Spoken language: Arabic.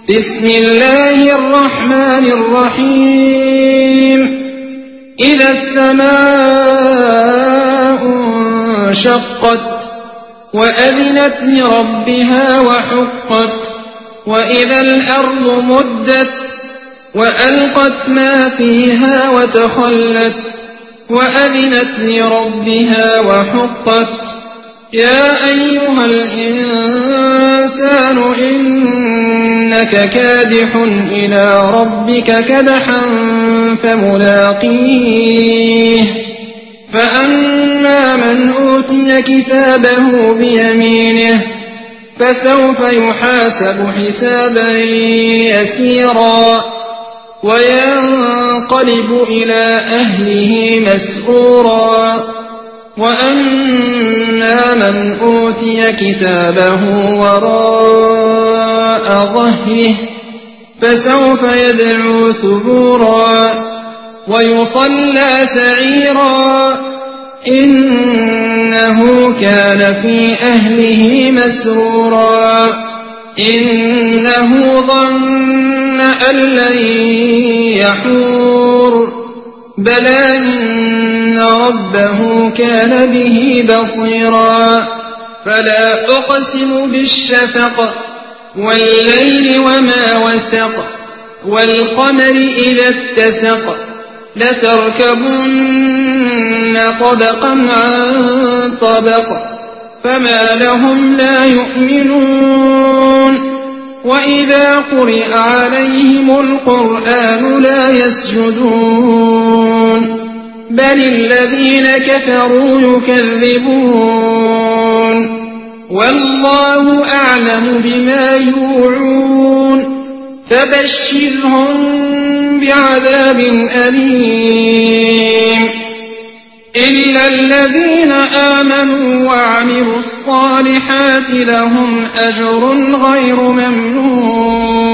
بسم الله الرحمن الرحيم إذا السماء انشقت وأذنت لربها وحقت وإذا الأرض مدت وألقت ما فيها وتخلت وأذنت لربها وحقت يا أيها الإنسان إنك كادح إلى ربك كدحا فملاقيه فأما من أوتي كتابه بيمينه فسوف يحاسب حسابا يسيرا وينقلب إلى أهله مسرورا وأما من أوتي كتابه وراء ظهره فسوف يدعو ثبورا ويصلى سعيرا إنه كان في أهله مسرورا إنه ظن أن لن يحور بلى إن ربه كان به بصيرا فلا أقسم بالشفق والليل وما وسق والقمر إذا اتسق لتركبن طبقا عن طبق فما لهم لا يؤمنون وإذا قرئ عليهم القرآن لا يسجدون بل الذين كفروا يكذبون والله أعلم بما يوعون فبشرهم بعذاب أليم إلا الذين آمنوا وعملوا الصالحات لهم أجر غير ممنون